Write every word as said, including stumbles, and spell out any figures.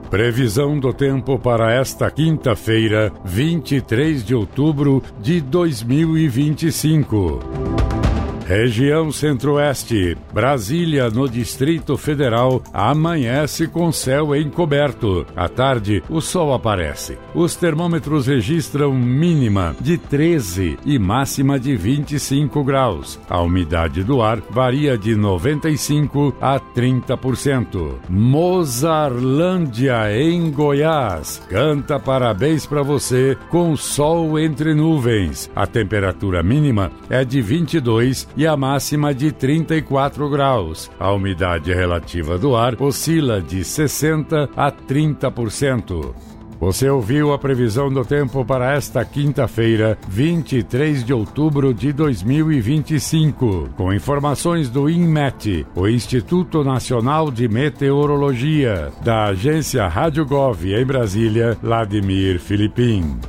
Previsão do tempo para esta quinta-feira, vinte e três de outubro de dois mil e vinte e cinco. Região Centro-Oeste, Brasília, no Distrito Federal, amanhece com céu encoberto. À tarde, o sol aparece. Os termômetros registram mínima de treze e máxima de vinte e cinco graus. A umidade do ar varia de noventa e cinco a trinta por cento. Mozarlândia, em Goiás, canta parabéns para você com sol entre nuvens. A temperatura mínima é de vinte e dois e a máxima de trinta e quatro graus. A umidade relativa do ar oscila de sessenta a trinta por cento. Você ouviu a previsão do tempo para esta quinta-feira, vinte e três de outubro de dois mil e vinte e cinco, com informações do INMET, o Instituto Nacional de Meteorologia, da agência Rádio Gov em Brasília, Vladimir Filipim.